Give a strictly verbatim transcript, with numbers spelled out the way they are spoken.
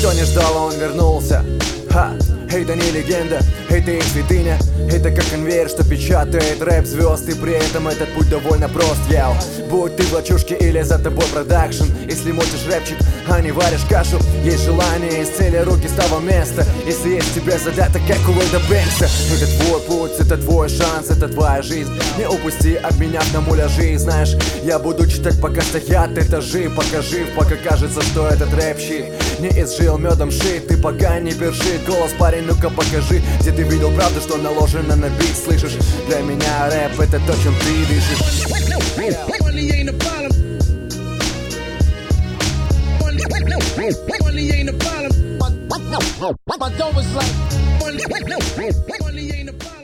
Никто не ждал, а он вернулся. Ха, это не легенда, это их святыня. Это как конвейер, что печатает рэп звезд. И при этом этот путь довольно прост, яу. Будь ты в лачушке или за тобой продакшн, если мутишь рэпчик, а не варишь кашу. Есть желание, из цели руки с того места. Если есть тебе задаток, как у Ллойда Бэнкса. Это твой путь, это твой шанс, это твоя жизнь. Не упусти, обменяв на муляжи. Знаешь, я буду читать, пока стоят этажи. Пока жив, пока кажется, что этот рэп-щит не изжил медом шит. Ты пока не першит, голос парень, ну-ка покажи, где ты видел правду, что наложено на бит, слышишь? Для меня рэп это то, чем ты дышишь. Money ain't a problem. Money, money ain't a problem. My dough is like money, money ain't a problem.